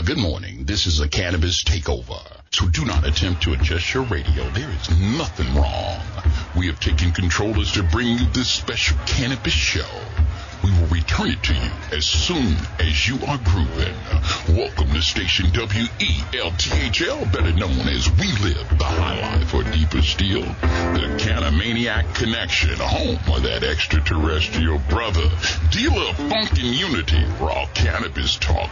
Good morning. This is a cannabis takeover. So do not attempt to adjust your radio. There is nothing wrong. We have taken control as to bring you this special cannabis show. We will return it to you as soon as you are grooving. Welcome to station WELTHL, better known as We Live the High Life, or deeper still, the Canamaniac Connection, home of that extraterrestrial brother, dealer of funk and unity, raw cannabis talk,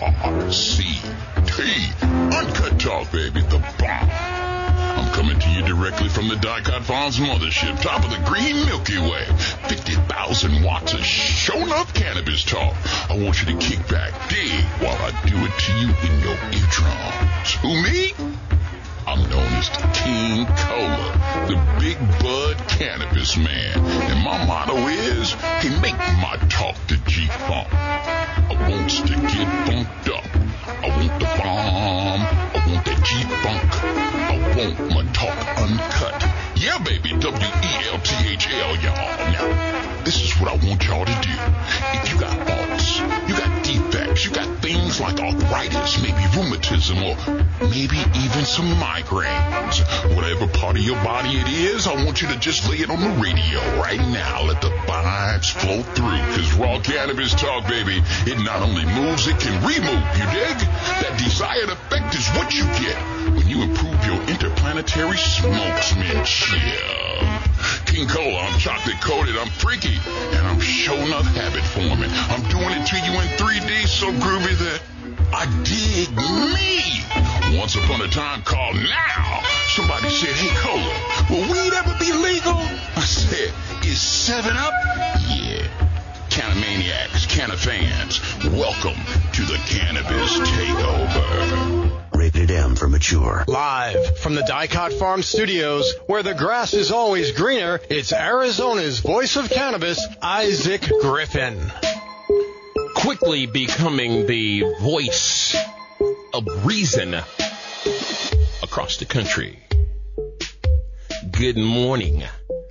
RCT, uncut talk, baby, the bomb. I'm coming to you directly from the Dicot Farms mothership, top of the green Milky Way. 50,000 watts of shown up cannabis talk. I want you to kick back, dig, while I do it to you in your eardrums. Who, me? I'm known as the King Cola, the Big Bud Cannabis Man. And my motto is, hey, make my talk the G-Funk. I want to get funked up. I want the bomb. I want that G-Funk. I want my talk uncut. Yeah, baby, WELTHL, y'all. Now, this is what I want y'all to do. If you got faults, you got defects, you got things like arthritis, maybe rheumatism, or maybe even some migraines, whatever part of your body it is, I want you to just lay it on the radio right now. Let the vibes flow through, because raw cannabis talk, baby, it not only moves, it can remove, you dig? That desired effect is what you get when you improve your interplanetary smokesmanship. King Cola, I'm chocolate coated, I'm freaky, and I'm showing up habit forming. I'm doing it to you in 3D so groovy that I dig me. Once upon a time called now, somebody said, hey Cola, will weed ever be legal? I said, is 7-Up? Yeah. Canamaniacs, Canafans, welcome to the Cannabis Takeover. Rated M for mature. Live from the Dicot Farm Studios, where the grass is always greener, it's Arizona's voice of cannabis, Isaac Griffin. Quickly becoming the voice of reason across the country. Good morning.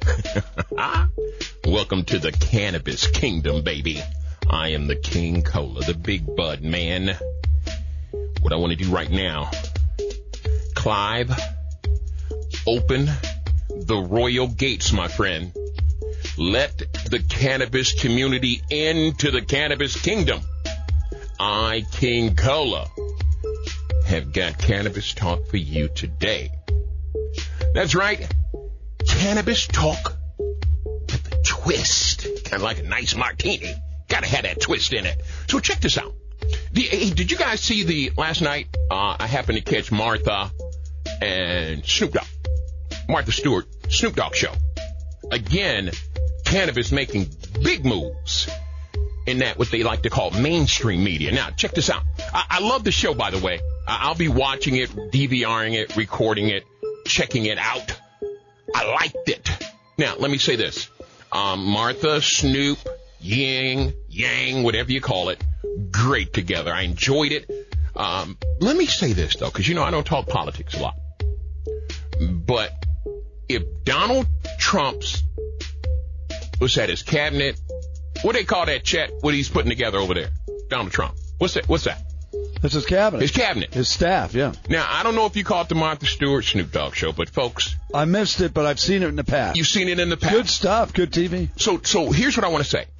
Welcome to the Cannabis Kingdom, baby. I am the King Cola, the Big Bud Man. What I want to do right now, Clive, open the royal gates, my friend. Let the cannabis community into the Cannabis Kingdom. I, King Cola, have got cannabis talk for you today. That's right. Cannabis talk with a twist. Kind of like a nice martini. Gotta have that twist in it. So check this out. Did you guys see last night, I happened to catch Martha and Snoop Dogg. Martha Stewart, Snoop Dogg show. Again, cannabis making big moves in that what they like to call mainstream media. Now, check this out. I love the show, by the way. I'll be watching it, DVRing it, recording it, checking it out. I liked it. Now, let me say this. Martha, Snoop, Yang, whatever you call it, great together. I enjoyed it. Let me say this, though, because, I don't talk politics a lot. But if Donald Trump's, what's that, his cabinet, what do they call that, Chet, what he's putting together over there? Donald Trump. What's that? That's his cabinet. His cabinet. His staff, yeah. Now, I don't know if you caught the Martha Stewart Snoop Dogg show, but folks. I missed it, but I've seen it in the past. You've seen it in the past. Good stuff, good TV. So here's what I want to say.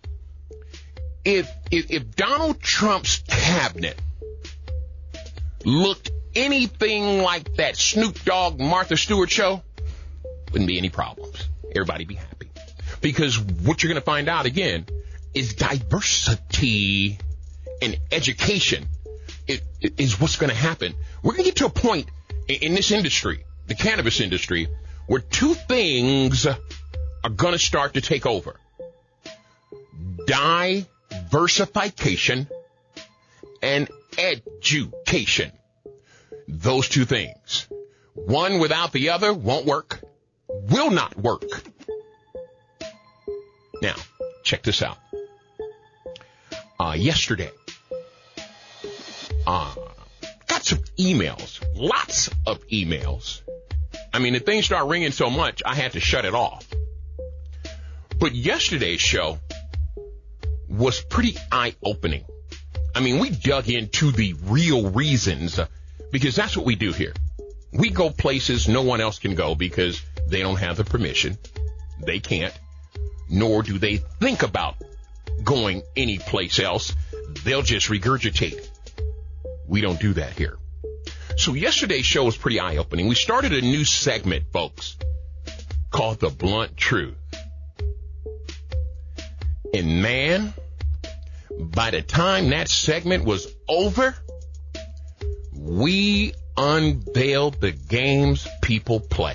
If Donald Trump's cabinet looked anything like that Snoop Dogg Martha Stewart show, wouldn't be any problems. Everybody be happy. Because what you're going to find out, again, is diversity in education is what's going to happen. We're going to get to a point in this industry, the cannabis industry, where two things are going to start to take over. Diversification and education. Those two things. One without the other won't work, will not work. Now, check this out. Yesterday, got some emails, lots of emails. I mean, the thing started ringing so much, I had to shut it off. But yesterday's show was pretty eye-opening. I mean, we dug into the real reasons because that's what we do here. We go places no one else can go because they don't have the permission. They can't, nor do they think about going any place else. They'll just regurgitate. We don't do that here. So yesterday's show was pretty eye-opening. We started a new segment, folks, called The Blunt Truth. And man, by the time that segment was over, we unveiled the games people play.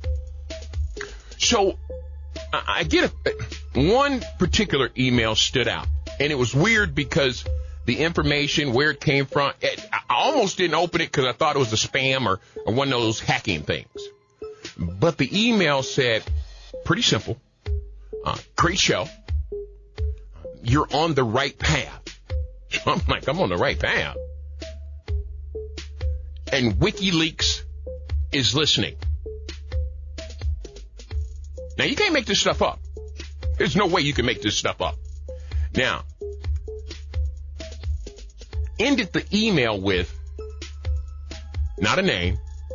So I get one particular email stood out, and it was weird because the information, where it came from, I almost didn't open it because I thought it was a spam or one of those hacking things. But the email said, pretty simple, great show. You're on the right path. So I'm like, I'm on the right path. And WikiLeaks is listening. Now, you can't make this stuff up. There's no way you can make this stuff up. Now, ended the email with, not a name,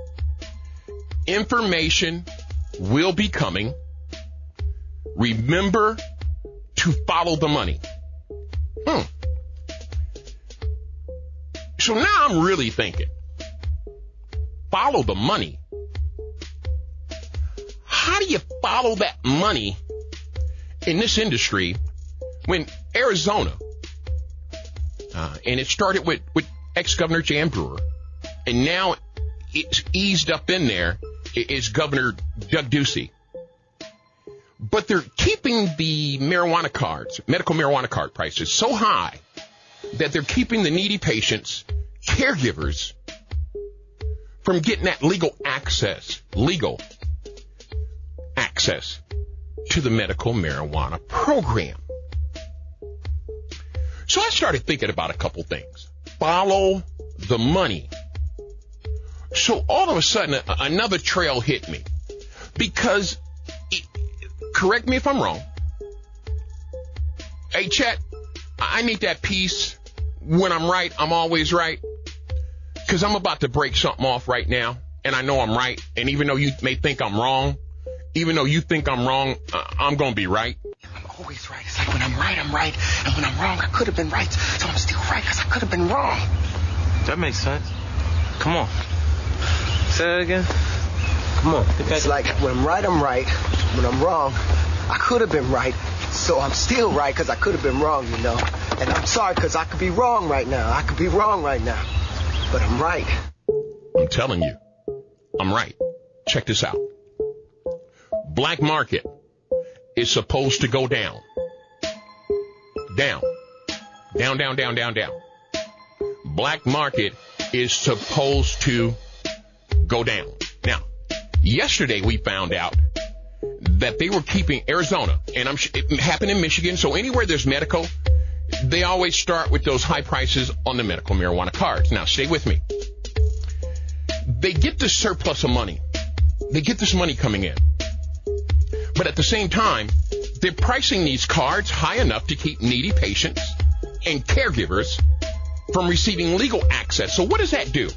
information will be coming. Remember to follow the money. So now I'm really thinking, follow the money. How do you follow that money in this industry when Arizona, and it started with ex-Governor Jan Brewer, and now it's eased up in there, is Governor Doug Ducey. But they're keeping the marijuana cards, medical marijuana card prices so high that they're keeping the needy patients, caregivers, from getting that legal access to the medical marijuana program. So I started thinking about a couple things. Follow the money. So all of a sudden, another trail hit me. Because, correct me if I'm wrong. Hey, Chet, I need that piece. When I'm right, I'm always right. Because I'm about to break something off right now. And I know I'm right. And even though you may think I'm wrong, even though you think I'm wrong, I'm going to be right. I'm always right. It's like when I'm right, I'm right. And when I'm wrong, I could have been right. So I'm still right because I could have been wrong. That makes sense. Come on. Say that again. Come on. It's like when I'm right, I'm right. When I'm wrong, I could have been right. So I'm still right because I could have been wrong, you know. And I'm sorry because I could be wrong right now. I could be wrong right now. But I'm right. I'm telling you, I'm right. Check this out. Black market is supposed to go down. Down. Down, down, down, down, down. Black market is supposed to go down. Now, yesterday we found out that they were keeping Arizona, and it happened in Michigan, so anywhere there's medical, they always start with those high prices on the medical marijuana cards. Now, stay with me. They get this surplus of money. They get this money coming in. But at the same time, they're pricing these cards high enough to keep needy patients and caregivers from receiving legal access. So what does that do?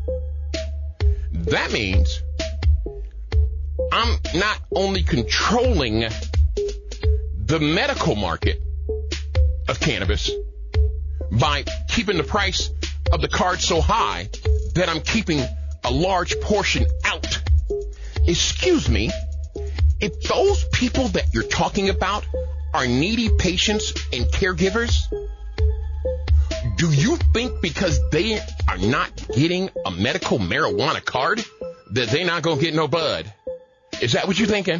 That means I'm not only controlling the medical market of cannabis by keeping the price of the card so high that I'm keeping a large portion out. Excuse me, if those people that you're talking about are needy patients and caregivers, do you think because they are not getting a medical marijuana card that they're not going to get no bud? Is that what you're thinking?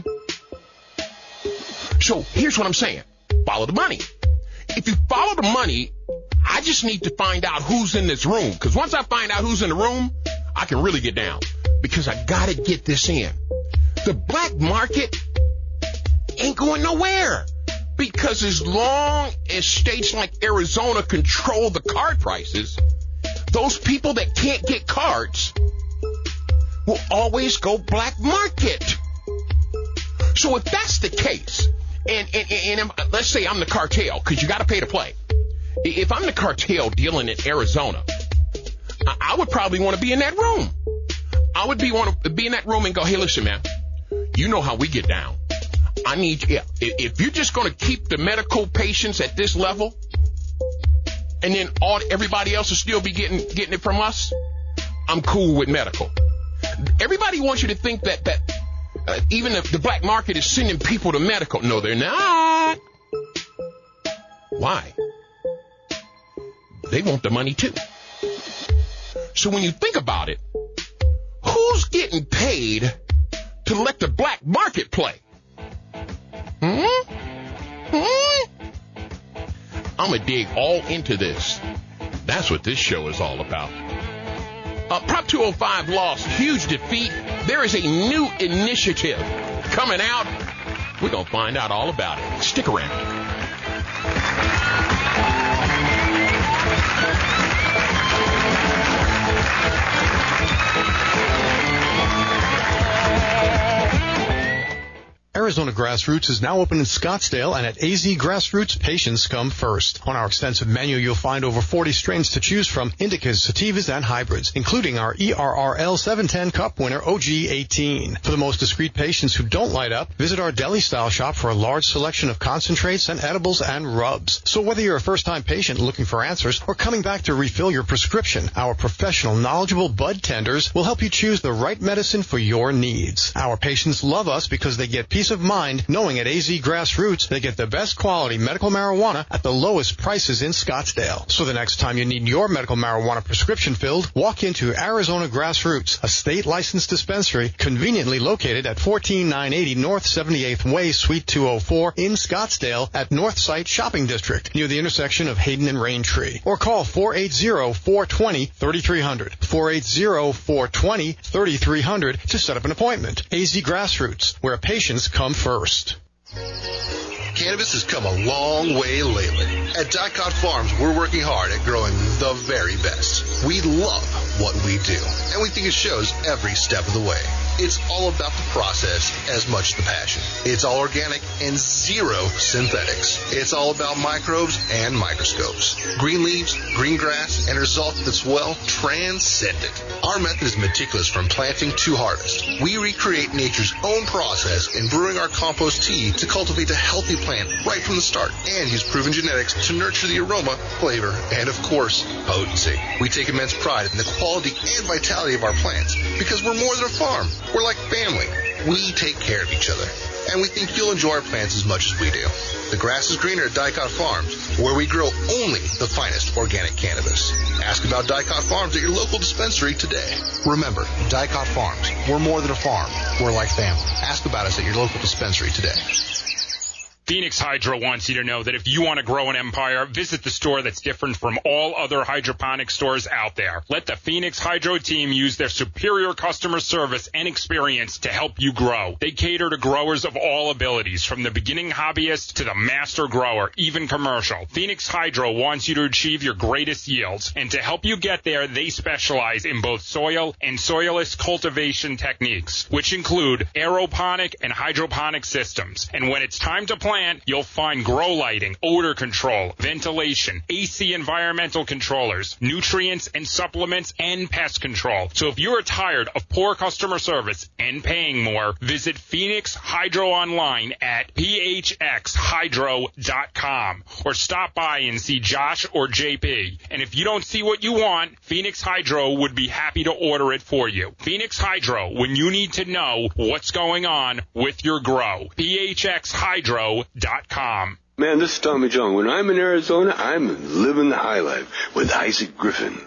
So here's what I'm saying. Follow the money. If you follow the money, I just need to find out who's in this room. Because once I find out who's in the room, I can really get down. Because I got to get this in. The black market ain't going nowhere. Because as long as states like Arizona control the card prices, those people that can't get cards will always go black market. So if that's the case, and let's say I'm the cartel, because you got to pay to play, If I'm the cartel dealing in Arizona, I would probably want to be in that room. I would want to be in that room and go, hey, listen, man, you know how we get down. I need you. If you're just going to keep the medical patients at this level, and then everybody else will still be getting it from us, I'm cool with medical. Everybody wants you to think that even if the black market is sending people to medical. No, they're not. Why? They want the money too. So when you think about it, who's getting paid to let the black market play? I'm going to dig all into this. That's what this show is all about. Prop 205 lost. Huge defeat. There is a new initiative coming out. We're going to find out all about it. Stick around. Arizona Grassroots is now open in Scottsdale, and at AZ Grassroots, patients come first. On our extensive menu, you'll find over 40 strains to choose from, indicas, sativas, and hybrids, including our ERRL 710 Cup winner OG18. For the most discreet patients who don't light up, visit our deli-style shop for a large selection of concentrates and edibles and rubs. So whether you're a first-time patient looking for answers or coming back to refill your prescription, our professional, knowledgeable bud tenders will help you choose the right medicine for your needs. Our patients love us because they get peace of mind knowing at AZ Grassroots they get the best quality medical marijuana at the lowest prices in Scottsdale. So the next time you need your medical marijuana prescription filled, walk into Arizona Grassroots, a state-licensed dispensary conveniently located at 14980 North 78th Way, Suite 204 in Scottsdale at Northside Shopping District near the intersection of Hayden and Raintree. Or call 480-420-3300. 480-420-3300 to set up an appointment. AZ Grassroots, where patients come first. Cannabis has come a long way lately. At Dicot Farms, we're working hard at growing the very best. We love what we do, and we think it shows every step of the way. It's all about the process as much as the passion. It's all organic and zero synthetics. It's all about microbes and microscopes. Green leaves, green grass, and a result that's, well, transcendent. Our method is meticulous from planting to harvest. We recreate nature's own process in brewing our compost tea to cultivate a healthy plant right from the start and use proven genetics to nurture the aroma, flavor, and, of course, potency. We take immense pride in the quality and vitality of our plants because we're more than a farm. We're like family. We take care of each other. And we think you'll enjoy our plants as much as we do. The grass is greener at Dicot Farms, where we grow only the finest organic cannabis. Ask about Dicot Farms at your local dispensary today. Remember, Dicot Farms. We're more than a farm. We're like family. Ask about us at your local dispensary today. Phoenix Hydro wants you to know that if you want to grow an empire, visit the store that's different from all other hydroponic stores out there. Let the Phoenix Hydro team use their superior customer service and experience to help you grow. They cater to growers of all abilities, from the beginning hobbyist to the master grower, even commercial. Phoenix Hydro wants you to achieve your greatest yields, and to help you get there, they specialize in both soil and soilless cultivation techniques, which include aeroponic and hydroponic systems. And when it's time to plant, you'll find grow lighting, odor control, ventilation, AC environmental controllers, nutrients and supplements, and pest control. So if you are tired of poor customer service and paying more, visit Phoenix Hydro online at phxhydro.com or stop by and see Josh or JP. And if you don't see what you want, Phoenix Hydro would be happy to order it for you. Phoenix Hydro, when you need to know what's going on with your grow. phxhydro.com. Man, this is Tommy John. When I'm in Arizona, I'm living the high life with Isaac Griffin.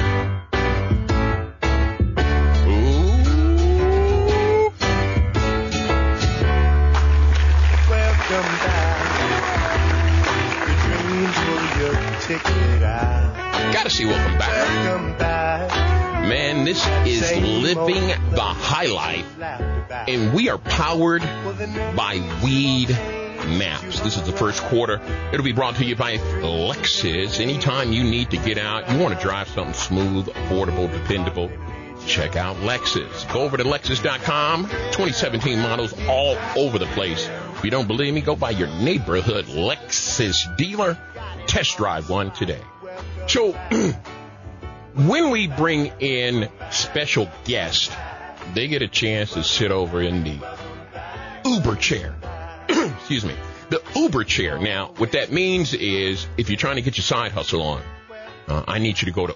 Welcome back. Your dreams were your ticket out. Gotta see Welcome Back. Welcome back. Man, this is living the high life, and we are powered by Weed Maps. This is the first quarter. It'll be brought to you by Lexus. Anytime you need to get out, you want to drive something smooth, affordable, dependable, check out Lexus. Go over to Lexus.com. 2017 models all over the place. If you don't believe me, go by your neighborhood Lexus dealer Test drive one today. So when we bring in special guests, they get a chance to sit over in the Uber chair. Excuse me. The Uber chair. Now, what that means is if you're trying to get your side hustle on, I need you to go to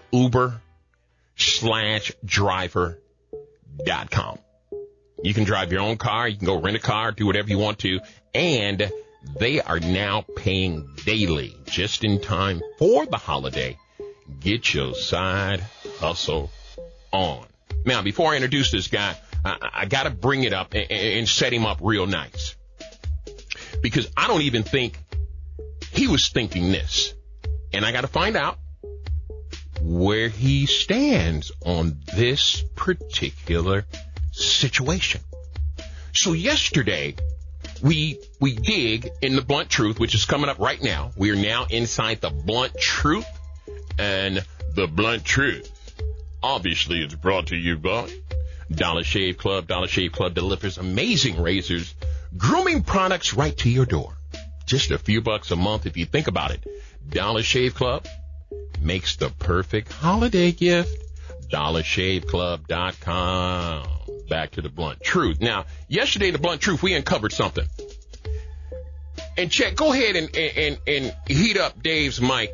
Uber/driver.com. You can drive your own car. You can go rent a car, do whatever you want to. And they are now paying daily, just in time for the holiday. Get your side hustle on. Now, before I introduce this guy, I got to bring it up and set him up real nice. Because I don't even think he was thinking this. And I got to find out where he stands on this particular situation. So yesterday, we dig in the Blunt Truth, which is coming up right now. We are now inside the Blunt Truth. And the Blunt Truth, obviously, it's brought to you by Dollar Shave Club. Dollar Shave Club delivers amazing razors, grooming products right to your door. Just a few bucks a month if you think about it. Dollar Shave Club makes the perfect holiday gift. DollarShaveClub.com. Back to the Blunt Truth. Now, yesterday, the Blunt Truth, we uncovered something. And Chet, go ahead and heat up Dave's mic.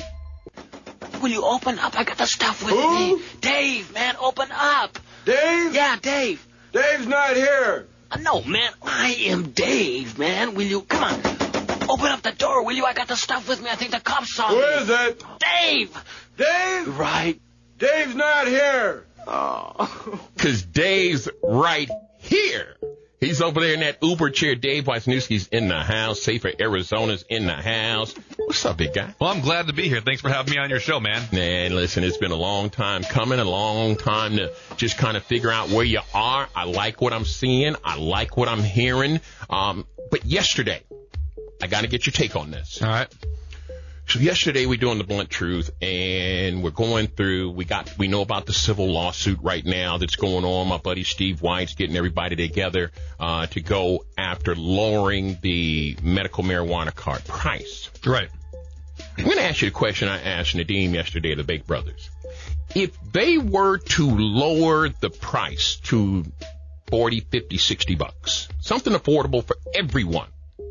Will you open up? I got the stuff with me. Dave, man, open up. Dave? Yeah, Dave. Dave's not here. No, man, I am Dave, man. Will you, come on, open up the door, will you? I got the stuff with me. I think the cops saw me. Who is it? Dave. Dave? Right. Dave's not here. Oh. Because Dave's right here. He's over there in that Uber chair. Dave Wisniewski's in the house. Safer Arizona's in the house. What's up, big guy? Well, I'm glad to be here. Thanks for having me on your show, man. Man, listen, it's been a long time coming, a long time to just kind of figure out where you are. I like what I'm seeing. I like what I'm hearing. But yesterday, I got to get your take on this. All right. So yesterday we're doing the Blunt Truth, and we're going through, we know about the civil lawsuit right now that's going on. My buddy Steve White's getting everybody together to go after lowering the medical marijuana card price. Right. I'm going to ask you a question I asked Nadeem yesterday of the Bake Brothers. If they were to lower the price to $40, $50, $60, something affordable for everyone,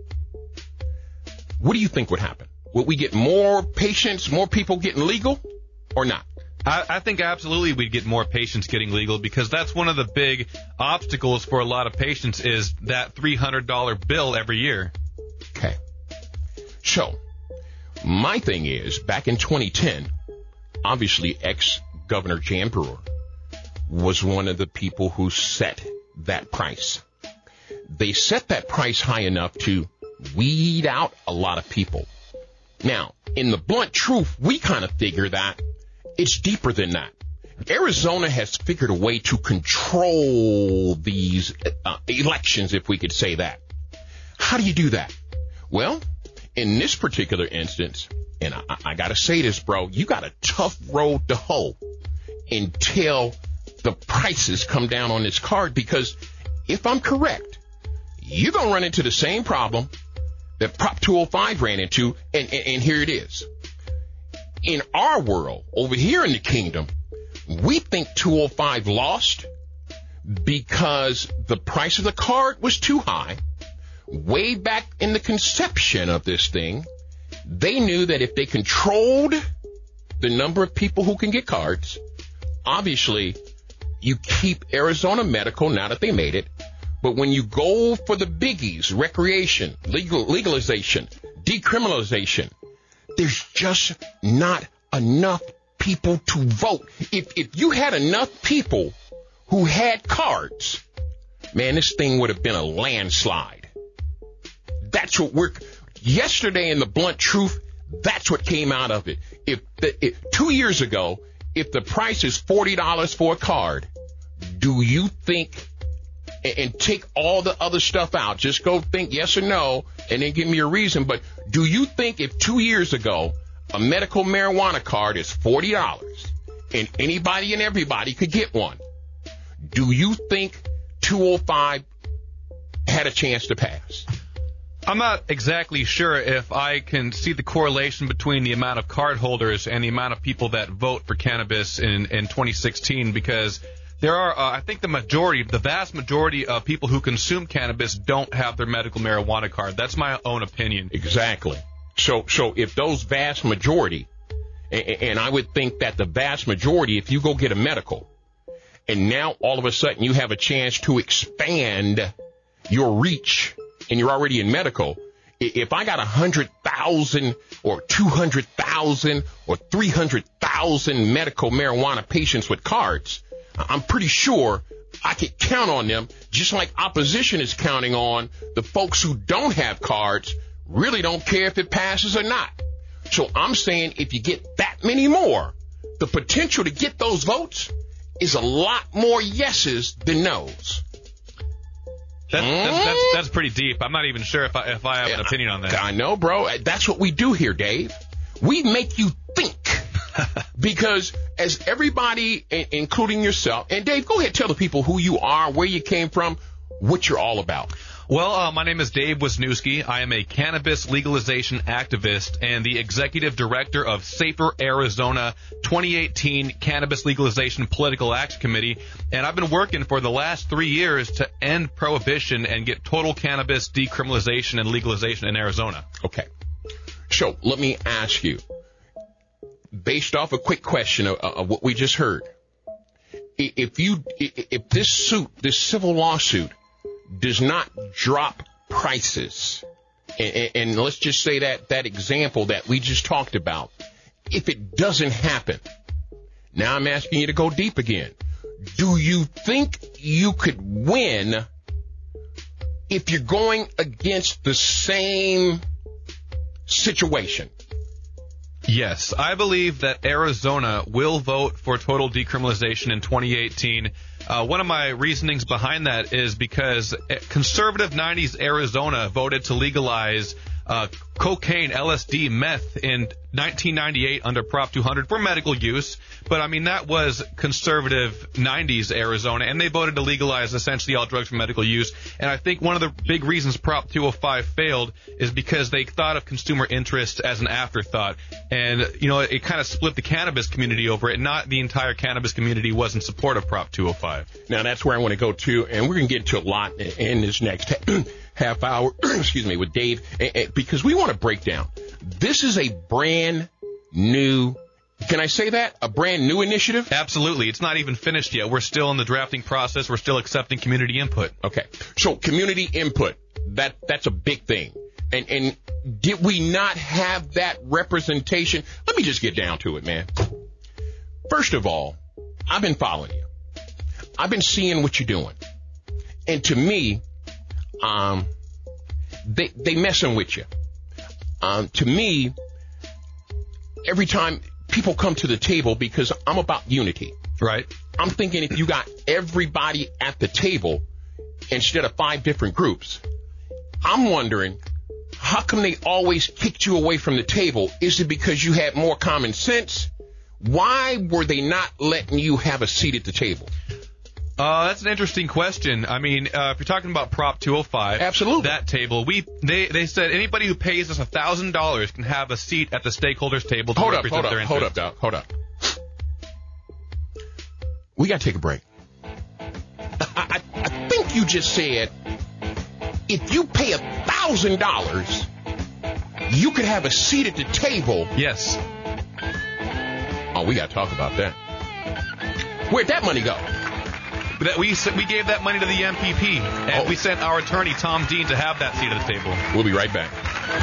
what do you think would happen? Would we get more patients, more people getting legal, or not? I think absolutely we'd get more patients getting legal, because that's one of the big obstacles for a lot of patients is that $300 bill every year. Okay. So, my thing is, back in 2010, obviously ex-Governor Jan Brewer was one of the people who set that price. They set that price high enough to weed out a lot of people. Now, in the Blunt Truth, we kind of figure that it's deeper than that. Arizona has figured a way to control these elections, if we could say that. How do you do that? Well, in this particular instance, and I got to say this, bro, you got a tough road to hoe until the prices come down on this card, because if I'm correct, you're going to run into the same problem that Prop 205 ran into, and here it is. In our world, over here in the kingdom, we think 205 lost because the price of the card was too high. Way back in the conception of this thing, they knew that if they controlled the number of people who can get cards, obviously you keep Arizona medical now that they made it. But when you go for the biggies, recreation, legalization, decriminalization, there's just not enough people to vote. If you had enough people who had cards, man, this thing would have been a landslide. That's what yesterday in the Blunt Truth, that's what came out of it. If 2 years ago, if the price is $40 for a card, do you think, and take all the other stuff out, just go think yes or no, and then give me a reason. But do you think if 2 years ago a medical marijuana card is $40 and anybody and everybody could get one, do you think 205 had a chance to pass? I'm not exactly sure if I can see the correlation between the amount of card holders and the amount of people that vote for cannabis in 2016, because there are, I think the vast majority of people who consume cannabis don't have their medical marijuana card. That's my own opinion. Exactly. So if those vast majority, and I would think that the vast majority, if you go get a medical, and now all of a sudden you have a chance to expand your reach, and you're already in medical, if I got 100,000 or 200,000 or 300,000 medical marijuana patients with cards, I'm pretty sure I could count on them, just like opposition is counting on the folks who don't have cards, really don't care if it passes or not. So I'm saying if you get that many more, the potential to get those votes is a lot more yeses than nos. That's pretty deep. I'm not even sure if I have an opinion on that. I know, bro. That's what we do here, Dave. We make you think. Because as everybody, including yourself, and Dave, go ahead, tell the people who you are, where you came from, what you're all about. Well, my name is Dave Wisniewski. I am a cannabis legalization activist and the executive director of Safer Arizona 2018 Cannabis Legalization Political Action Committee, and I've been working for the last 3 years to end prohibition and get total cannabis decriminalization and legalization in Arizona. Okay. So let me ask you, based off a quick question of what we just heard, if this civil lawsuit does not drop prices, and let's just say that example that we just talked about, if it doesn't happen, now I'm asking you to go deep again. Do you think you could win if you're going against the same situation? Yes, I believe that Arizona will vote for total decriminalization in 2018. One of my reasonings behind that is because conservative 90s Arizona voted to legalize cocaine, LSD, meth in 1998 under Prop 200 for medical use. But, I mean, that was conservative 90s Arizona, and they voted to legalize essentially all drugs for medical use. And I think one of the big reasons Prop 205 failed is because they thought of consumer interest as an afterthought. And, you know, it kind of split the cannabis community over it. Not the entire cannabis community was in support of Prop 205. Now, that's where I want to go to, and we're going to get to a lot in this next half hour, excuse me, with Dave, because we want to break down. This is a brand new, can I say that? A brand new initiative? Absolutely. It's not even finished yet. We're still in the drafting process. We're still accepting community input. Okay. So community input, that's a big thing. And did we not have that representation? Let me just get down to it, man. First of all, I've been following you. I've been seeing what you're doing. And to me, they messing with you. To me, every time people come to the table, because I'm about unity. Right. I'm thinking if you got everybody at the table instead of 5 different groups, I'm wondering, how come they always kicked you away from the table? Is it because you had more common sense? Why were they not letting you have a seat at the table? That's an interesting question. I mean, if you're talking about Prop 205, absolutely, that table, they said anybody who pays us $1,000 can have a seat at the stakeholders table to represent their interests. Hold up. We got to take a break. I think you just said if you pay $1,000, you could have a seat at the table. Yes. Oh, we got to talk about that. Where'd that money go? We gave that money to the MPP, and we sent our attorney, Tom Dean, to have that seat at the table. We'll be right back.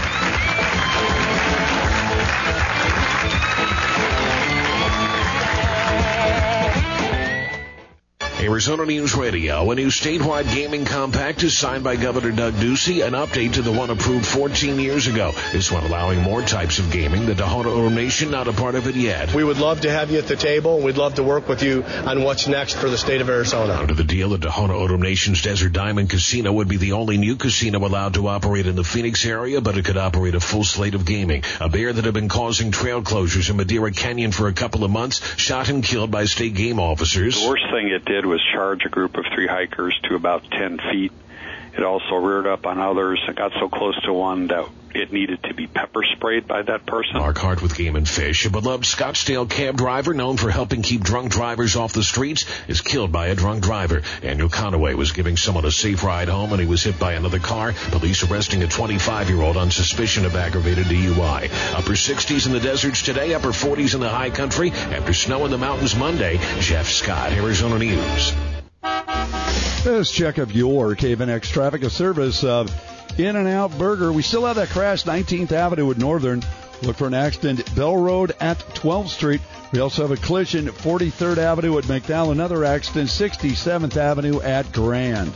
Arizona News Radio, a new statewide gaming compact is signed by Governor Doug Ducey, an update to the one approved 14 years ago. This one allowing more types of gaming. The Tohono O'odham Nation not a part of it yet. We would love to have you at the table. We'd love to work with you on what's next for the state of Arizona. Under the deal, the Tohono O'odham Nation's Desert Diamond Casino would be the only new casino allowed to operate in the Phoenix area, but it could operate a full slate of gaming. A bear that had been causing trail closures in Madeira Canyon for a couple of months, shot and killed by state game officers. The worst thing it did was charge a group of 3 hikers to about 10 feet It also reared up on others. It got so close to one that it needed to be pepper sprayed by that person. Mark Hart with Game and Fish, a beloved Scottsdale cab driver known for helping keep drunk drivers off the streets, is killed by a drunk driver. Daniel Conaway was giving someone a safe ride home when he was hit by another car. Police arresting a 25-year-old on suspicion of aggravated DUI. Upper 60s in the deserts today, upper 40s in the high country. After snow in the mountains Monday, Jeff Scott, Arizona News. Let's check up your KFNX traffic, a service of In-N-Out Burger. We still have that crash, 19th Avenue at Northern. Look for an accident, Bell Road at 12th Street. We also have a collision at 43rd Avenue at McDowell. Another accident, 67th Avenue at Grand.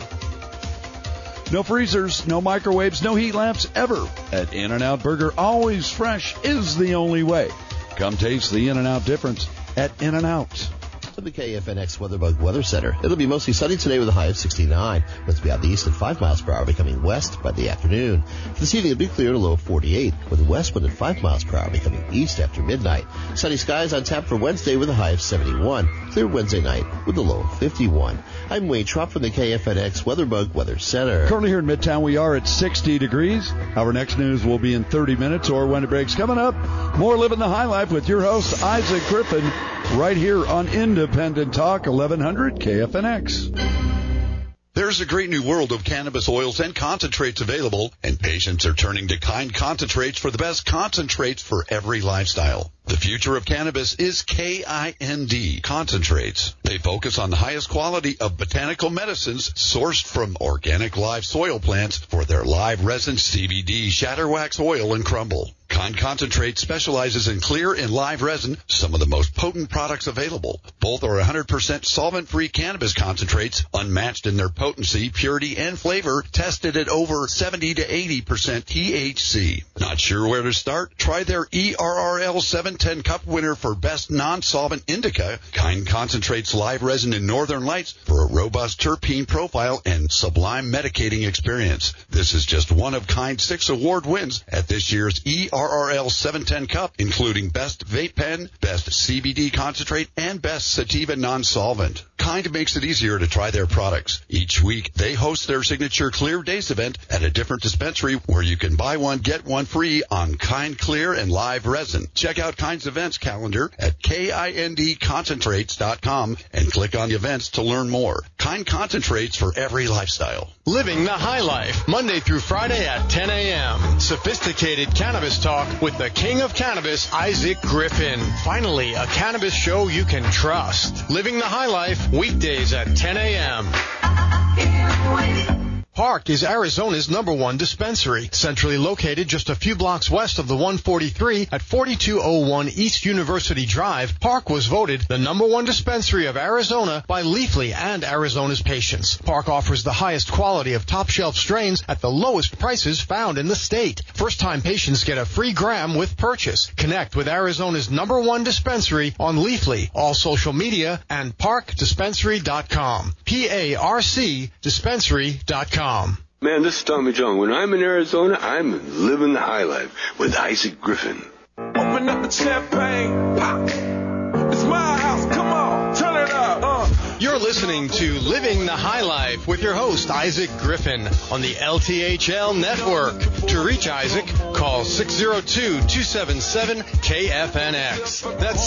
No freezers, no microwaves, no heat lamps ever at In-N-Out Burger. Always fresh is the only way. Come taste the In-N-Out difference at In-N-Out. From the KFNX WeatherBug Weather Center. It'll be mostly sunny today with a high of 69. Winds be out the east at 5 miles per hour, becoming west by the afternoon. This evening it'll be clear at a low of 48, with a west wind at 5 miles per hour, becoming east after midnight. Sunny skies on tap for Wednesday with a high of 71. Clear Wednesday night with a low of 51. I'm Wayne Trump from the KFNX WeatherBug Weather Center. Currently here in Midtown, we are at 60 degrees. Our next news will be in 30 minutes or when it breaks. Coming up, more Living the High Life with your host, Isaac Griffin, right here on Independent Talk, 1100 KFNX. There's a great new world of cannabis oils and concentrates available, and patients are turning to Kind Concentrates for the best concentrates for every lifestyle. The future of cannabis is KIND Concentrates. They focus on the highest quality of botanical medicines sourced from organic live soil plants for their live resin CBD, shatter wax oil, and crumble. Kind Concentrate specializes in clear and live resin, some of the most potent products available. Both are 100% solvent-free cannabis concentrates, unmatched in their potency, purity, and flavor, tested at over 70 to 80% THC. Not sure where to start? Try their ERRL 710 Cup winner for Best Non-Solvent Indica. Kind Concentrates live resin in Northern Lights for a robust terpene profile and sublime medicating experience. This is just one of Kind's 6 award wins at this year's ERRL 710 Cup, including Best Vape Pen, Best CBD Concentrate, and Best Sativa Non-Solvent. Kind makes it easier to try their products. Each week, they host their signature Clear Days event at a different dispensary where you can buy one, get one free on Kind Clear and live resin. Check out Kind's events calendar at kindconcentrates.com and click on the events to learn more. Kind Concentrates for every lifestyle. Living the High Life, Monday through Friday at 10 a.m. Sophisticated cannabis talk with the king of cannabis, Isaac Griffin. Finally, a cannabis show you can trust. Living the High Life, weekdays at 10 a.m. Park is Arizona's #1 dispensary, centrally located just a few blocks west of the 143 at 4201 East University Drive. Park was voted the #1 dispensary of Arizona by Leafly and Arizona's patients. Park offers the highest quality of top-shelf strains at the lowest prices found in the state. First-time patients get a free gram with purchase. Connect with Arizona's #1 dispensary on Leafly, all social media, and parkdispensary.com. PARC dispensary.com. Man, this is Tommy John. When I'm in Arizona, I'm living the high life with Isaac Griffin. Open up the champagne, pop. It's my house, come on, turn it up. You're listening to Living the High Life with your host, Isaac Griffin, on the LTHL Network. To reach Isaac, call 602-277-KFNX. That's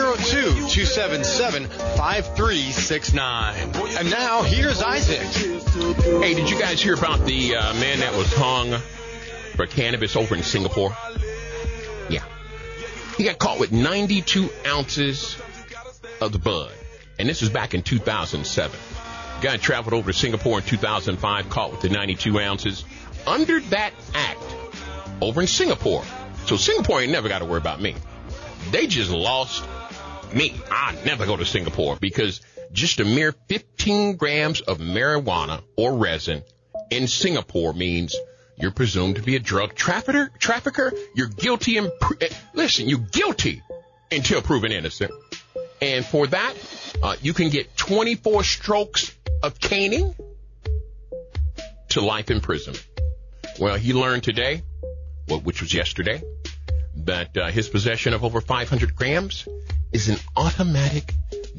602-277-5369. And now, here's Isaac. Hey, did you guys hear about the man that was hung for cannabis over in Singapore? Yeah. He got caught with 92 ounces of the bud. And this was back in 2007. The guy traveled over to Singapore in 2005, caught with the 92 ounces. Under that act, over in Singapore. So Singapore ain't never got to worry about me. They just lost me. I never go to Singapore because just a mere 15 grams of marijuana or resin in Singapore means you're presumed to be a drug trafficker. You're guilty you're guilty until proven innocent. And for that, you can get 24 strokes of caning to life in prison. Well, he learned today, which was yesterday, that his possession of over 500 grams is an automatic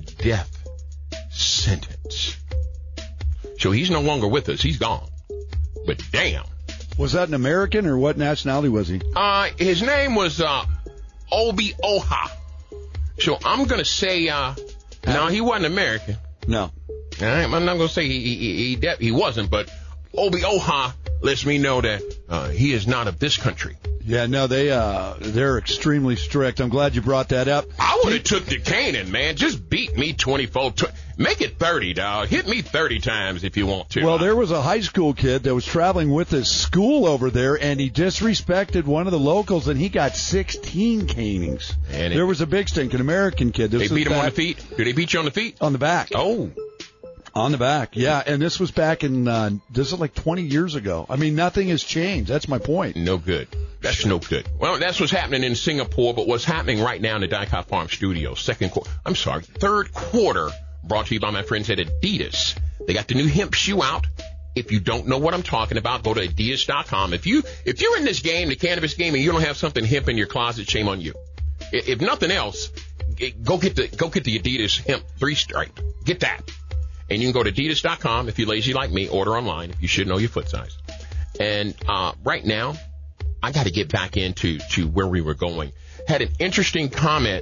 death sentence. So he's no longer with us. He's gone. But damn. Was that an American or what nationality was he? His name was Obi Oha. So I'm going to say, no, he wasn't American. No. I'm not going to say he wasn't, but Obi Oha lets me know that he is not of this country. Yeah, no, they're extremely strict. I'm glad you brought that up. I would have took the Canaan, man. Just beat me 24. Make it 30, dog. Hit me 30 times if you want to. Well, there was a high school kid that was traveling with his school over there, and he disrespected one of the locals, and he got 16 canings. There was a big stink, an American kid. They beat him on the feet? Did they beat you on the feet? On the back. Oh. On the back, yeah. And this was back in, this is like 20 years ago. I mean, nothing has changed. That's my point. No good. That's no good. Well, that's what's happening in Singapore, but what's happening right now in the Dicot Farm Studios. Third quarter, brought to you by my friends at Adidas. They got the new hemp shoe out. If you don't know what I'm talking about, go to Adidas.com. If you're in this game, the cannabis game, and you don't have something hemp in your closet, shame on you. If nothing else, go get the Adidas hemp 3-stripe. Get that. And you can go to Adidas.com if you're lazy like me, order online if you should know your foot size. And right now, I got to get back into where we were going. Had an interesting comment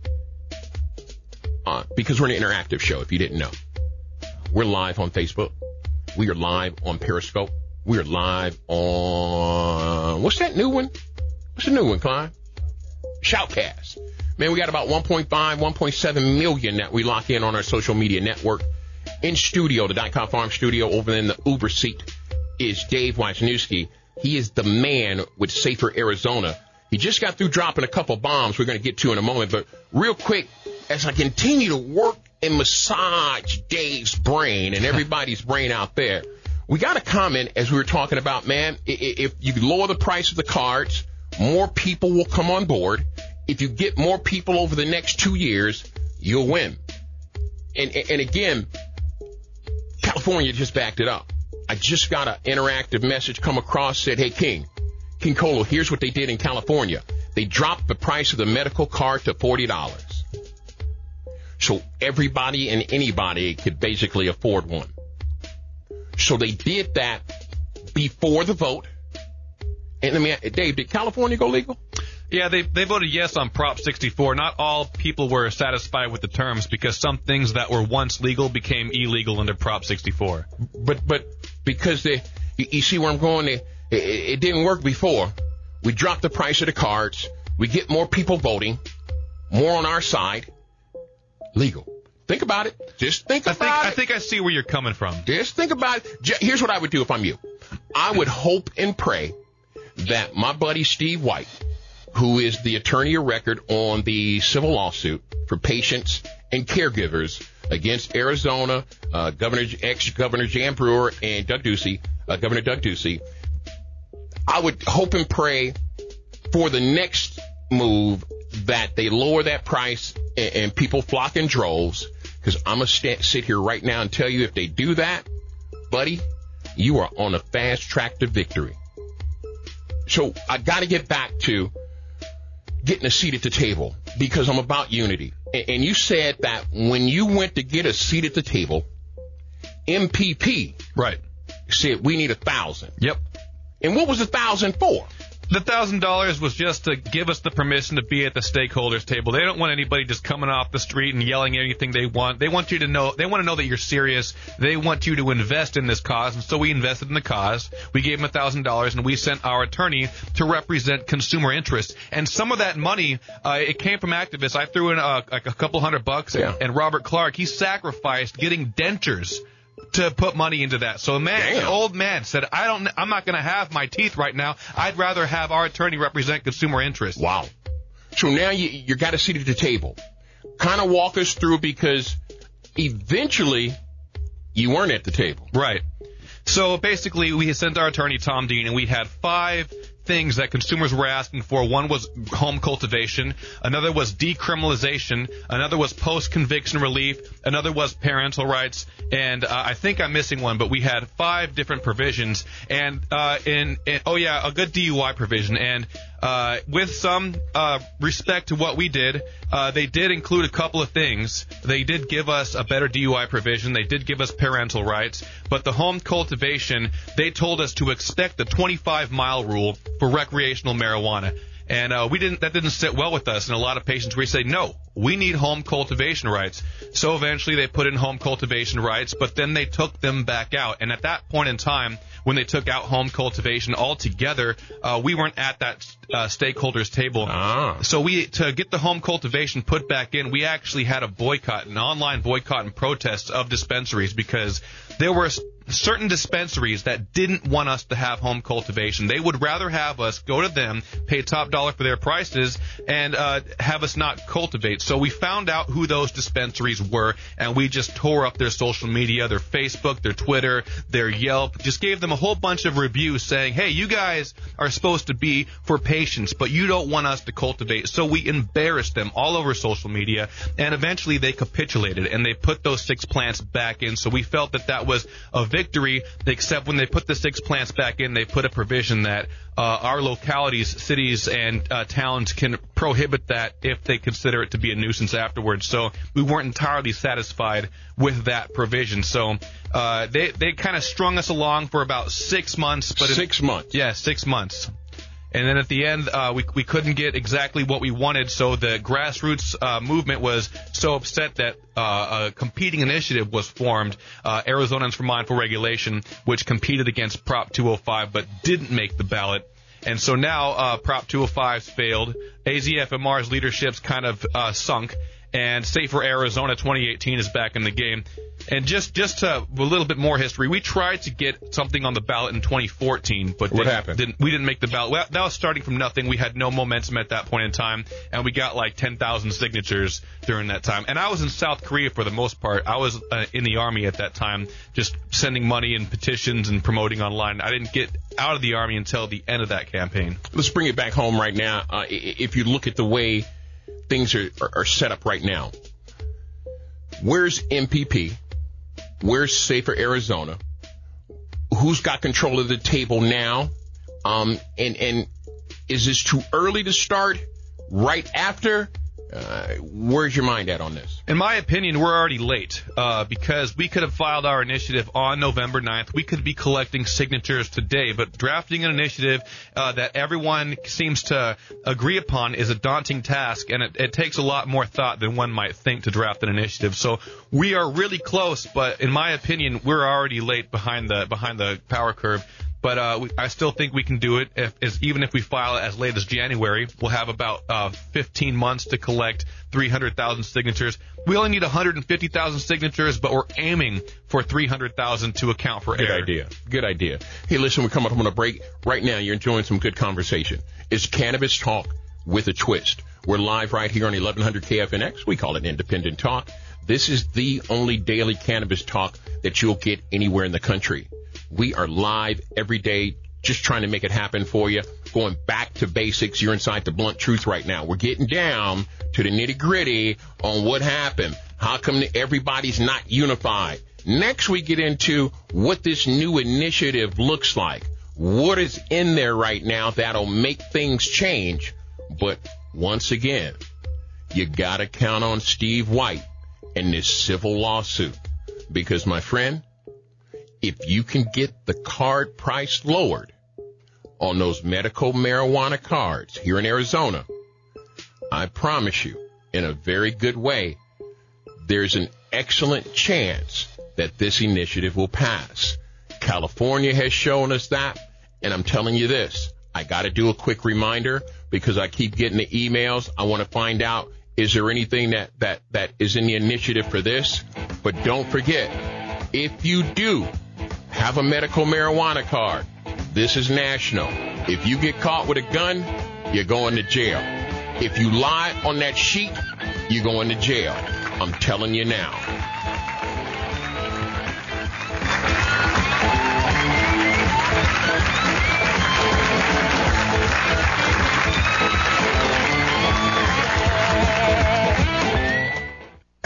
because we're an interactive show, if you didn't know. We're live on Facebook. We are live on Periscope. We are live on, what's that new one? What's the new one, Clyde? Shoutcast. Man, we got about 1.5, 1.7 million that we lock in on our social media network. In studio, the Dicot Farm studio, over in the Uber seat, is Dave Wisniewski. He is the man with Safer Arizona. He just got through dropping a couple bombs we're going to get to in a moment. But real quick, as I continue to work and massage Dave's brain and everybody's brain out there, we got a comment as we were talking about, man, if you lower the price of the cards, more people will come on board. If you get more people over the next 2 years, you'll win. And again, California just backed it up. I just got an interactive message come across, said, hey, King Colo, here's what they did in California. They dropped the price of the medical card to $40. So everybody and anybody could basically afford one. So they did that before the vote. And I mean, Dave, did California go legal? Yeah, they voted yes on Prop 64. Not all people were satisfied with the terms because some things that were once legal became illegal under Prop 64. But because you see where I'm going, it didn't work before. We dropped the price of the cards. We get more people voting, more on our side. Legal. Think about it. Just think about it. I think I see where you're coming from. Just think about it. Here's what I would do if I'm you. I would hope and pray that my buddy Steve White, who is the attorney of record on the civil lawsuit for patients and caregivers against Arizona, ex-Governor Jan Brewer and Governor Doug Ducey, I would hope and pray for the next move that they lower that price and people flock in droves, because I'm going to sit here right now and tell you if they do that, buddy, you are on a fast track to victory. So I got to get back to getting a seat at the table because I'm about unity. And you said that when you went to get a seat at the table, MPP right said we need 1,000. Yep. And what was 1,000 for? The $1,000 was just to give us the permission to be at the stakeholders table. They don't want anybody just coming off the street and yelling anything they want. They want you to know. They want to know that you're serious. They want you to invest in this cause, and so we invested in the cause. We gave them $1,000, and we sent our attorney to represent consumer interests. And some of that money, it came from activists. I threw in like a couple $100, and Robert Clark, he sacrificed getting dentures to put money into that. So an old man said, I'm not going to have my teeth right now. I'd rather have our attorney represent consumer interests. Wow. So now you got a seat at the table. Kind of walk us through, because eventually you weren't at the table. Right. So basically we sent our attorney, Tom Dean, and we had 5 things that consumers were asking for. One was home cultivation. Another was decriminalization. Another was post-conviction relief. Another was parental rights. And I think I'm missing one, but we had 5 different provisions. And a good DUI provision. And With some respect to what we did, they did include a couple of things. They did give us a better DUI provision. They did give us parental rights. But the home cultivation, they told us to expect the 25-mile rule for recreational marijuana. And that didn't sit well with us. And a lot of patients, we say, no, we need home cultivation rights. So eventually they put in home cultivation rights, but then they took them back out. And at that point in time, when they took out home cultivation altogether, we weren't at that stakeholders table. So to get the home cultivation put back in, we actually had a boycott, an online boycott and protest of dispensaries, because there were certain dispensaries that didn't want us to have home cultivation. They would rather have us go to them, pay top dollar for their prices, and have us not cultivate. So we found out who those dispensaries were, and we just tore up their social media, their Facebook, their Twitter, their Yelp, just gave them a whole bunch of reviews saying, hey, you guys are supposed to be for patients, but you don't want us to cultivate. So we embarrassed them all over social media, and eventually they capitulated, and they put those 6 plants back in. So we felt that that was a victory, except when they put the 6 plants back in, they put a provision that our localities, cities, and towns can prohibit that if they consider it to be a nuisance afterwards. So we weren't entirely satisfied with that provision. So they kind of strung us along for about 6 months. But 6 months? Yeah, 6 months. And then at the end, we couldn't get exactly what we wanted, so the grassroots movement was so upset that a competing initiative was formed, Arizonans for Mindful Regulation, which competed against Prop 205 but didn't make the ballot. And so now Prop 205's failed. AZFMR's leadership's kind of sunk. And Safer Arizona 2018 is back in the game. And just a little bit more history, we tried to get something on the ballot in 2014, but what happened? We didn't make the ballot. Well, that was starting from nothing. We had no momentum at that point in time, and we got like 10,000 signatures during that time. And I was in South Korea for the most part. I was in the Army at that time, just sending money and petitions and promoting online. I didn't get out of the Army until the end of that campaign. Let's bring it back home right now. If you look at the way things are set up right now, where's MPP? Where's Safer Arizona? Who's got control of the table now? And is this too early to start right after? Where's your mind at on this? In my opinion, we're already late because we could have filed our initiative on November 9th. We could be collecting signatures today, but drafting an initiative that everyone seems to agree upon is a daunting task, and it takes a lot more thought than one might think to draft an initiative. So we are really close, but in my opinion, we're already late behind the power curve. But I still think we can do it. Even if we file it as late as January, we'll have about 15 months to collect 300,000 signatures. We only need 150,000 signatures, but we're aiming for 300,000 to account for error. Good idea. Hey, listen, we're coming up on a break. Right now, you're enjoying some good conversation. It's Cannabis Talk with a twist. We're live right here on 1100 KFNX. We call it Independent Talk. This is the only daily cannabis talk that you'll get anywhere in the country. We are live every day, just trying to make it happen for you. Going back to basics. You're inside the blunt truth right now. We're getting down to the nitty-gritty on what happened. How come everybody's not unified? Next, we get into what this new initiative looks like. What is in there right now that'll make things change? But once again, you got to count on Steve White and this civil lawsuit. Because, my friend, if you can get the card price lowered on those medical marijuana cards here in Arizona, I promise you, in a very good way, there's an excellent chance that this initiative will pass. California has shown us that, and I'm telling you this, I got to do a quick reminder because I keep getting the emails. I want to find out, is there anything that is in the initiative for this? But don't forget, if you do have a medical marijuana card, this is national. If you get caught with a gun, you're going to jail. If you lie on that sheet, you're going to jail. I'm telling you now.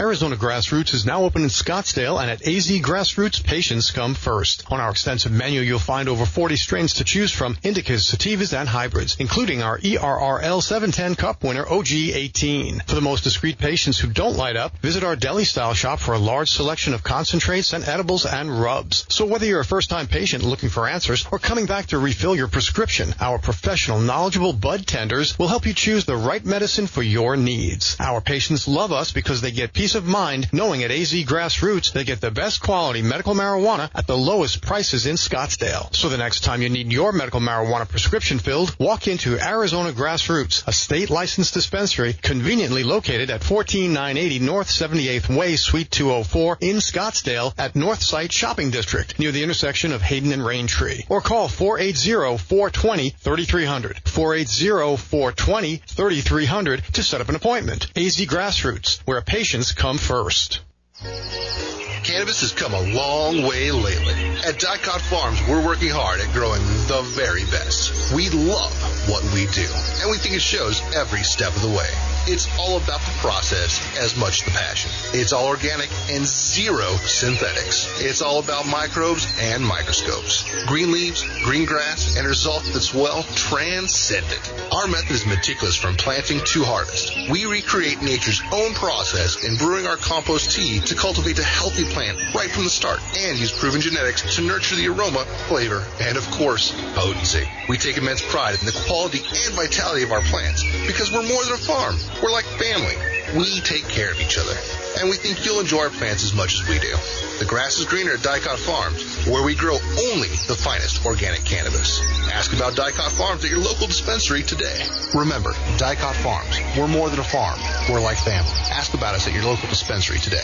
Arizona Grassroots is now open in Scottsdale, and at AZ Grassroots, patients come first. On our extensive menu, you'll find over 40 strains to choose from, indicas, sativas, and hybrids, including our ERRL 710 Cup winner OG18. For the most discreet patients who don't light up, visit our deli-style shop for a large selection of concentrates and edibles and rubs. So whether you're a first-time patient looking for answers or coming back to refill your prescription, our professional, knowledgeable bud tenders will help you choose the right medicine for your needs. Our patients love us because they get peace of mind knowing at AZ Grassroots they get the best quality medical marijuana at the lowest prices in Scottsdale. So the next time you need your medical marijuana prescription filled, walk into Arizona Grassroots, a state-licensed dispensary conveniently located at 14980 North 78th Way, Suite 204 in Scottsdale at Northside Shopping District near the intersection of Hayden and Raintree. Or call 480-420-3300. 480-420-3300 to set up an appointment. AZ Grassroots, where patients come first. Cannabis has come a long way lately. At Dicot Farms, we're working hard at growing the very best. We love what we do, and we think it shows every step of the way. It's all about the process as much the passion. It's all organic and zero synthetics. It's all about microbes and microscopes. Green leaves, green grass, and results that's, well, transcendent. Our method is meticulous from planting to harvest. We recreate nature's own process in brewing our compost tea to cultivate a healthy plant right from the start and use proven genetics to nurture the aroma, flavor, and, of course, potency. We take immense pride in the quality and vitality of our plants because we're more than a farm. We're like family. We take care of each other. And we think you'll enjoy our plants as much as we do. The grass is greener at Dicot Farms, where we grow only the finest organic cannabis. Ask about Dicot Farms at your local dispensary today. Remember, Dicot Farms. We're more than a farm. We're like family. Ask about us at your local dispensary today.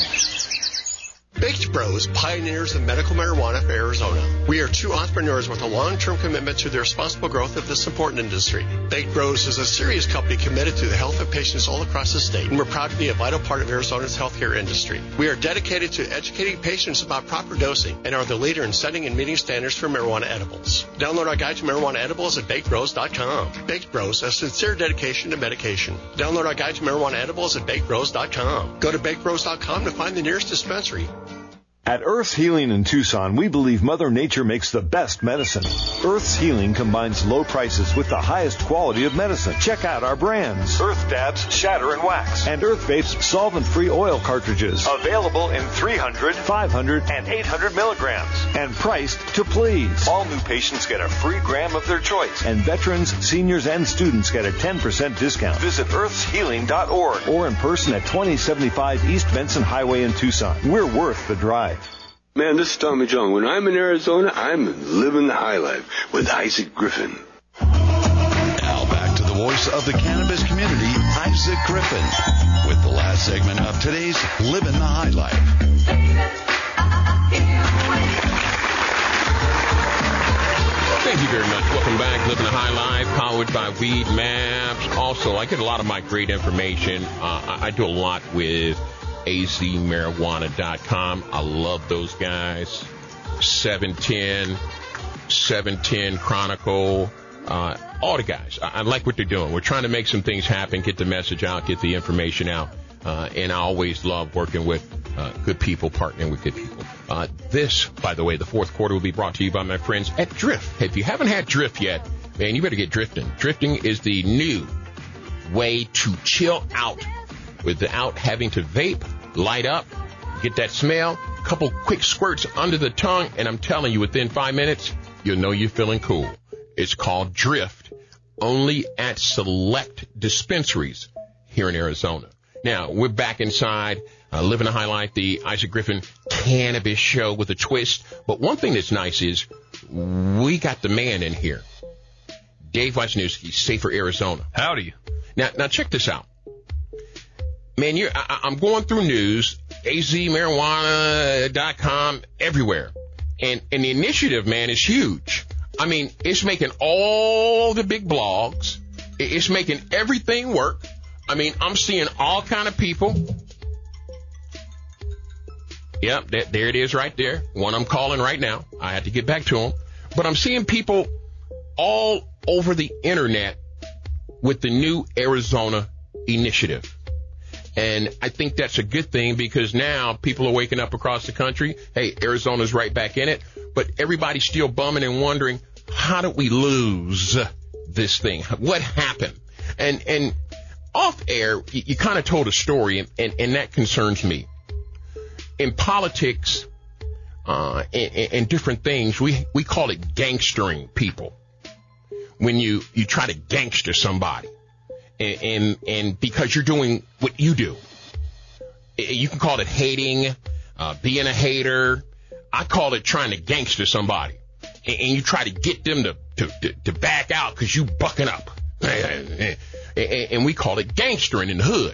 Baked Bros, pioneers of medical marijuana for Arizona. We are two entrepreneurs with a long-term commitment to the responsible growth of this important industry. Baked Bros is a serious company committed to the health of patients all across the state, and we're proud to be a vital part of Arizona's healthcare industry. We are dedicated to educating patients about proper dosing and are the leader in setting and meeting standards for marijuana edibles. Download our guide to marijuana edibles at bakedbros.com. Baked Bros, a sincere dedication to medication. Download our guide to marijuana edibles at bakedbros.com. Go to bakedbros.com to find the nearest dispensary. At Earth's Healing in Tucson, we believe Mother Nature makes the best medicine. Earth's Healing combines low prices with the highest quality of medicine. Check out our brands: Earth Dabs, Shatter, and Wax, and Earth Vapes solvent-free oil cartridges. Available in 300, 500, and 800 milligrams. And priced to please. All new patients get a free gram of their choice. And veterans, seniors, and students get a 10% discount. Visit earthshealing.org or in person at 2075 East Benson Highway in Tucson. We're worth the drive. Man, this is Tommy John. When I'm in Arizona, I'm living the high life with Isaac Griffin. Now back to the voice of the cannabis community, Isaac Griffin, with the last segment of today's Living the High Life. Thank you very much. Welcome back. Living the High Life, powered by Weed Maps. Also, I get a lot of my great information. I do a lot with azmarijuana.com. I love those guys. 710 Chronicle, all the guys. I like what they're doing. We're trying to make some things happen, get the message out, get the information out. And I always love working with good people, partnering with good people. This, by the way, the fourth quarter will be brought to you by my friends at Drift. If you haven't had Drift yet, man, you better get drifting. Drifting is the new way to chill out without having to vape, light up, get that smell, couple quick squirts under the tongue, and I'm telling you, within 5 minutes, you'll know you're feeling cool. It's called Drift, only at select dispensaries here in Arizona. Now, we're back inside, Living a High Life, the Isaac Griffin Cannabis Show with a twist. But one thing that's nice is we got the man in here, Dave Wisniewski, Safer Arizona. Howdy. Now check this out. Man, I'm going through news, azmarijuana.com, everywhere. And the initiative, man, is huge. I mean, it's making all the big blogs. It's making everything work. I mean, I'm seeing all kind of people. Yep, there it is right there. One I'm calling right now. I had to get back to him. But I'm seeing people all over the internet with the new Arizona initiative. And I think that's a good thing because now people are waking up across the country. Hey, Arizona's right back in it. But everybody's still bumming and wondering, how did we lose this thing? What happened? And off air, you kind of told a story, and that concerns me. In politics and different things, we call it gangstering people. When you try to gangster somebody. And because you're doing what you do. You can call it hating, being a hater. I call it trying to gangster somebody. And you try to get them to back out because you bucking up. And we call it gangstering in the hood.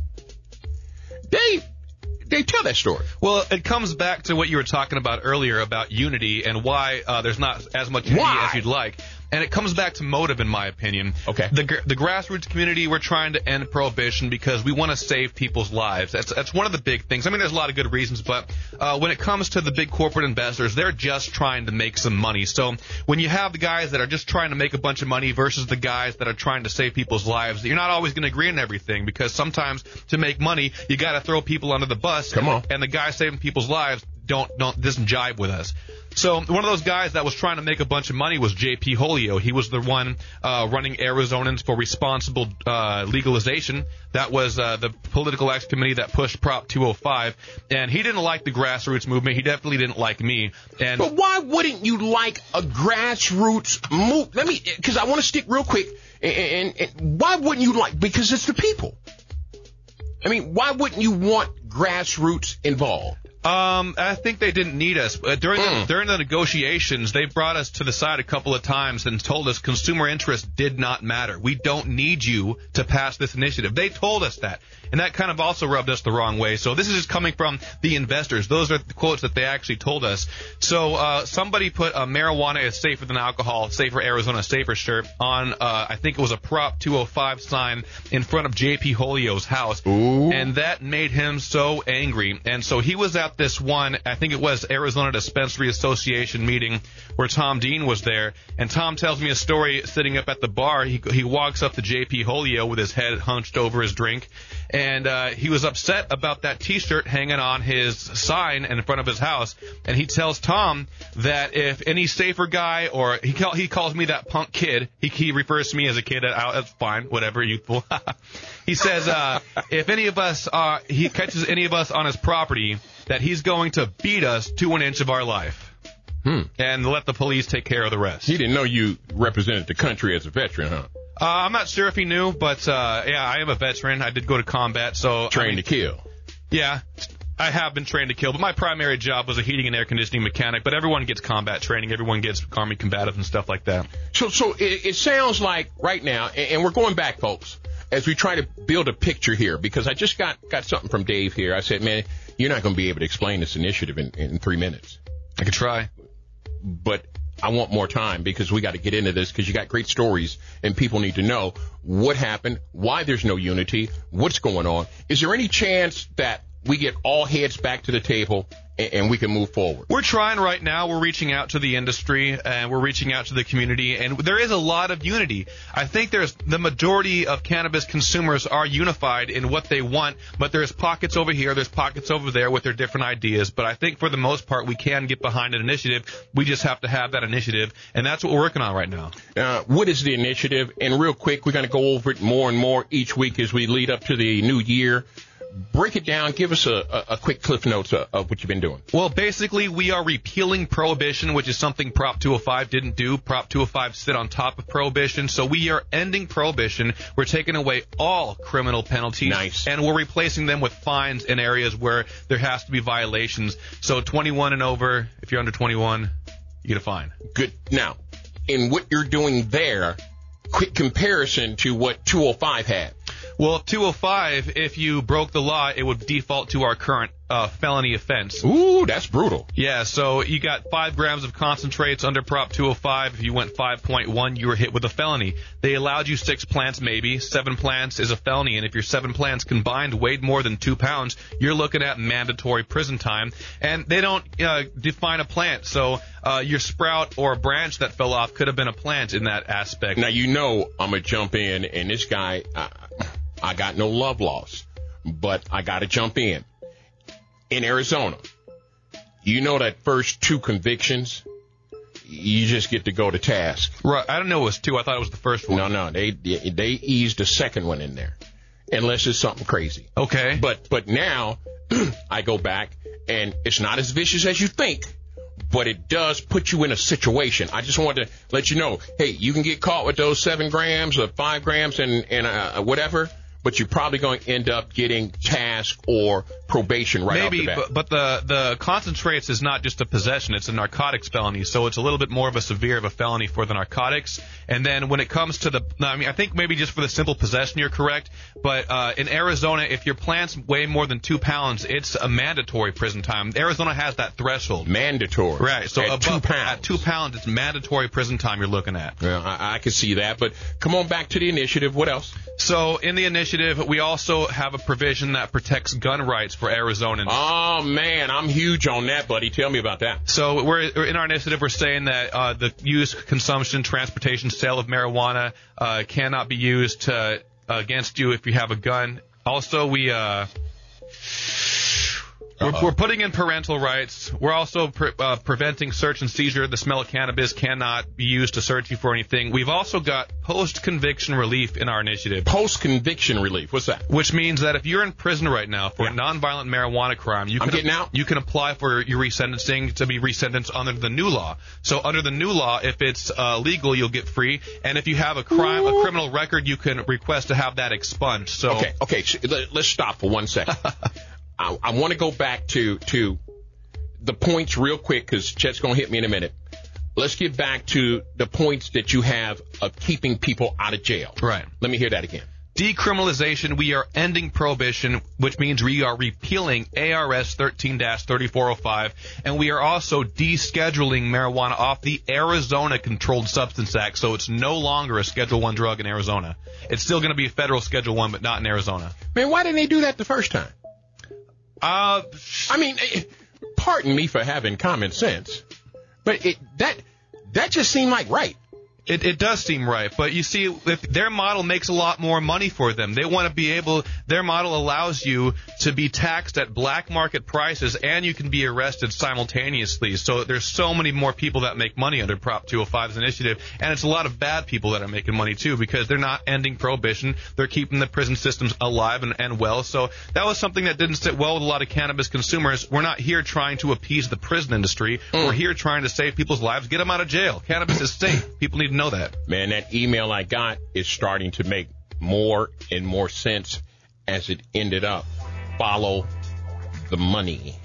They tell that story. Well, it comes back to what you were talking about earlier about unity and why there's not as much unity as you'd like. And it comes back to motive, in my opinion. Okay. The grassroots community, we're trying to end prohibition because we want to save people's lives. That's one of the big things. I mean, there's a lot of good reasons, but when it comes to the big corporate investors, they're just trying to make some money. So when you have the guys that are just trying to make a bunch of money versus the guys that are trying to save people's lives, you're not always going to agree on everything because sometimes to make money, you got to throw people under the bus. Come on. And the guys saving people's lives doesn't jive with us. So one of those guys that was trying to make a bunch of money was J.P. Holyoke. He was the one running Arizonans for responsible legalization. That was the political action committee that pushed Prop 205. And he didn't like the grassroots movement. He definitely didn't like me. But why wouldn't you like a grassroots move? Because I want to stick real quick. And why wouldn't you like? Because it's the people. I mean, why wouldn't you want grassroots involved? I think they didn't need us. During the negotiations, they brought us to the side a couple of times and told us consumer interest did not matter. We don't need you to pass this initiative. They told us that. And that kind of also rubbed us the wrong way. So this is just coming from the investors. Those are the quotes that they actually told us. So somebody put marijuana is safer than alcohol, safer Arizona, safer shirt on, I think it was a Prop 205 sign in front of J.P. Holyoke's house. Ooh. And that made him so angry. And so he was at this one, I think it was Arizona Dispensary Association meeting where Tom Dean was there. And Tom tells me a story sitting up at the bar. He walks up to J.P. Holyoke with his head hunched over his drink. And he was upset about that T-shirt hanging on his sign in front of his house. And he tells Tom that if any safer guy, or he calls me that punk kid. He refers to me as a kid. That's fine, whatever, youthful. He says if any of us, he catches any of us on his property, that he's going to beat us to an inch of our life. And let the police take care of the rest. He didn't know you represented the country as a veteran, huh? I'm not sure if he knew, but yeah, I am a veteran. I did go to combat, so trained to kill. Yeah, I have been trained to kill, but my primary job was a heating and air conditioning mechanic. But everyone gets combat training. Everyone gets Army combative and stuff like that. So it sounds like right now, and we're going back, folks, as we try to build a picture here, because I just got something from Dave here. I said, man, you're not going to be able to explain this initiative in 3 minutes. I could try. But I want more time because we got to get into this because you got great stories and people need to know what happened, why there's no unity, what's going on. Is there any chance that we get all heads back to the table and we can move forward? We're trying right now. We're reaching out to the industry and we're reaching out to the community, and there is a lot of unity. I think the majority of cannabis consumers are unified in what they want, but there's pockets over here, there's pockets over there with their different ideas. But I think for the most part, we can get behind an initiative. We just have to have that initiative, and that's what we're working on right now. What is the initiative? And real quick, we're going to go over it more and more each week as we lead up to the new year. Break it down. Give us a quick cliff notes of what you've been doing. Well, basically, we are repealing prohibition, which is something Prop 205 didn't do. Prop 205 sit on top of prohibition. So we are ending prohibition. We're taking away all criminal penalties. Nice. And we're replacing them with fines in areas where there has to be violations. So 21 and over, if you're under 21, you get a fine. Good. Now, in what you're doing there, quick comparison to what 205 had. Well, 205, if you broke the law, it would default to our current felony offense. Ooh, that's brutal. Yeah, so you got 5 grams of concentrates under Prop 205. If you went 5.1, you were hit with a felony. They allowed you 6 plants, maybe. 7 plants is a felony, and if your 7 plants combined weighed more than 2 pounds, you're looking at mandatory prison time. And they don't define a plant, so your sprout or a branch that fell off could have been a plant in that aspect. Now, you know I'm going to jump in, and this guy, I got no love lost. but I got to jump in. In Arizona, you know that first 2 convictions, you just get to go to task. Right. I don't know it was 2. I thought it was the first one. No. They eased the second one in there, unless it's something crazy. Okay. But now I go back, and it's not as vicious as you think, but it does put you in a situation. I just wanted to let you know, hey, you can get caught with those 7 grams or 5 grams and whatever, but you're probably going to end up getting task or probation right off the bat. But the concentrates is not just a possession, it's a narcotics felony, so it's a little bit more of a severe of a felony for the narcotics. And then when it comes to I think maybe just for the simple possession you're correct, but in Arizona, if your plants weigh more than 2 pounds, it's a mandatory prison time. Arizona has that threshold. Mandatory. Right, so at 2 pounds. At 2 pounds, it's mandatory prison time you're looking at. Well, I can see that, but come on back to the initiative. What else? So in the initiative, we also have a provision that protects gun rights for Arizonans. Oh, man, I'm huge on that, buddy. Tell me about that. So we're in our initiative, we're saying that the use, consumption, transportation, sale of marijuana cannot be used against you if you have a gun. Also, we're putting in parental rights. We're also preventing search and seizure. The smell of cannabis cannot be used to search you for anything. We've also got post-conviction relief in our initiative. Post-conviction relief? What's that? Which means that if you're in prison right now for a nonviolent marijuana crime, you can apply for your resentencing to be resentenced under the new law. So under the new law, if it's legal, you'll get free. And if you have a criminal record, you can request to have that expunged. So Okay. Let's stop for 1 second. I want to go back to the points real quick because Chet's going to hit me in a minute. Let's get back to the points that you have of keeping people out of jail. Right. Let me hear that again. Decriminalization, we are ending prohibition, which means we are repealing ARS 13-3405, and we are also descheduling marijuana off the Arizona Controlled Substance Act, so it's no longer a Schedule I drug in Arizona. It's still going to be a federal Schedule I, but not in Arizona. Man, why didn't they do that the first time? I mean, pardon me for having common sense, but that just seemed like right. It does seem right, but you see, if their model makes a lot more money for them. They want to be able, their model allows you to be taxed at black market prices, and you can be arrested simultaneously. So there's so many more people that make money under Prop 205's initiative, and it's a lot of bad people that are making money too, because they're not ending prohibition. They're keeping the prison systems alive and well. So that was something that didn't sit well with a lot of cannabis consumers. We're not here trying to appease the prison industry. We're here trying to save people's lives, get them out of jail. Cannabis is safe. People need to know that. Man, that email I got is starting to make more and more sense as it ended up. Follow the money.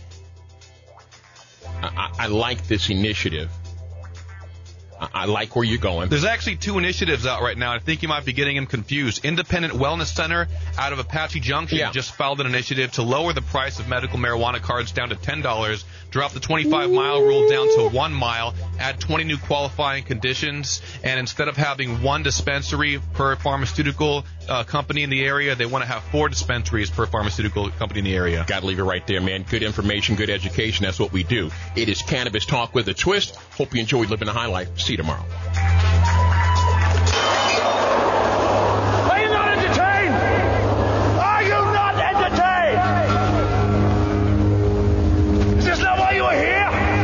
I like this initiative. I like where you're going. There's actually 2 initiatives out right now. I think you might be getting them confused. Independent Wellness Center out of Apache Junction just filed an initiative to lower the price of medical marijuana cards down to $10, drop the 25-mile rule down to 1 mile, add 20 new qualifying conditions, and instead of having 1 dispensary per pharmaceutical company in the area, they want to have 4 dispensaries per pharmaceutical company in the area. Got to leave it right there, man. Good information, good education. That's what we do. It is Cannabis Talk with a twist. Hope you enjoyed living a high life. See you tomorrow. Are you not entertained? Are you not entertained? Is this not why you are here?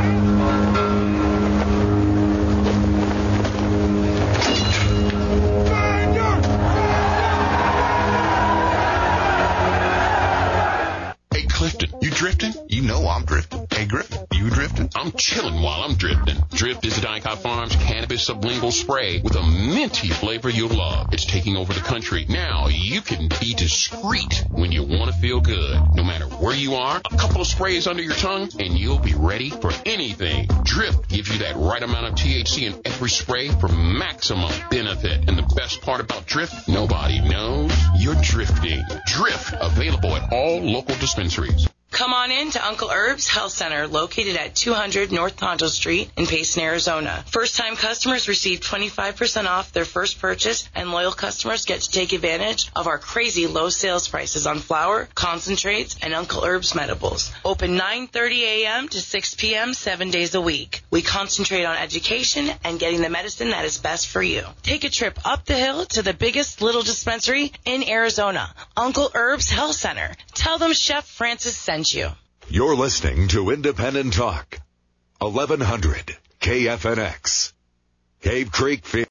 Hey, Clifton, you drifting? You know I'm drifting. Hey, Griffin, you drifting? I'm chilling while I'm drifting. Drift is Dicot Farms cannabis sublingual spray with a minty flavor you'll love. It's taking over the country. Now you can be discreet when you want to feel good. No matter where you are, a couple of sprays under your tongue and you'll be ready for anything. Drift gives you that right amount of THC in every spray for maximum benefit. And the best part about Drift, nobody knows you're drifting. Drift, available at all local dispensaries. Come on in to Uncle Herb's Health Center, located at 200 North Tonto Street in Payson, Arizona. First-time customers receive 25% off their first purchase, and loyal customers get to take advantage of our crazy low sales prices on flour, concentrates, and Uncle Herb's Medibles. Open 9:30 a.m. to 6 p.m. 7 days a week. We concentrate on education and getting the medicine that is best for you. Take a trip up the hill to the biggest little dispensary in Arizona, Uncle Herb's Health Center. Tell them Chef Francis sent you. You're listening to Independent Talk, 1100 KFNX, Cave Creek.